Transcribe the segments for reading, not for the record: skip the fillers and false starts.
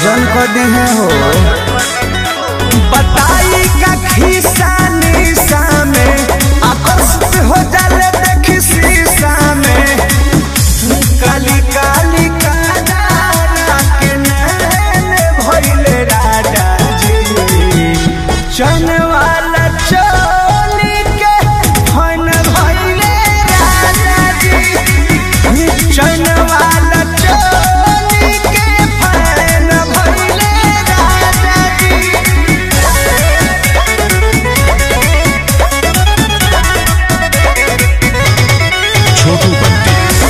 गजन कर दी है हो। बताई का खिस्सा निशा में आकर्षित हो जाले देखी शीशा में काली काली काजरा के नैन भइले राजा जी चन वाला चोली के फन भइले राजा जी चन वाला चोली के फन भइले राजा जी। छोटू बंटी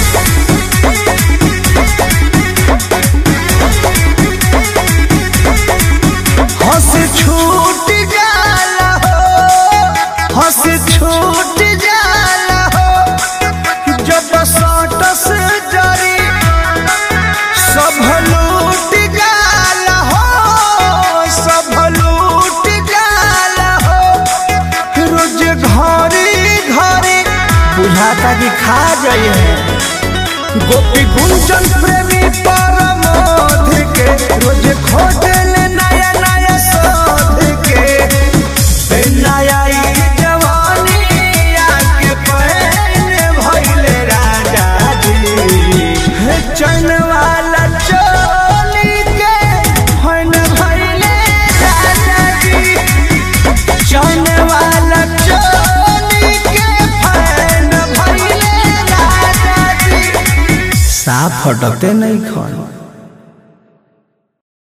हंस छूट जाला हो हंस छूट जाला हो जब सटस जरी सब लूट जाला हो सब लूट जाला हो रोज घरी घरी बुझाता कि खा जाइए गोपी गुंजन प्रेमी परमोध के रोज खोजले नया नया शोध के नया ई जवानी आके पहने भइले राजा जी चन वाला चोली के फन भइले राजा जी चन वाला चोली के फन भइले राजा जी साफ फटते नहीं खन।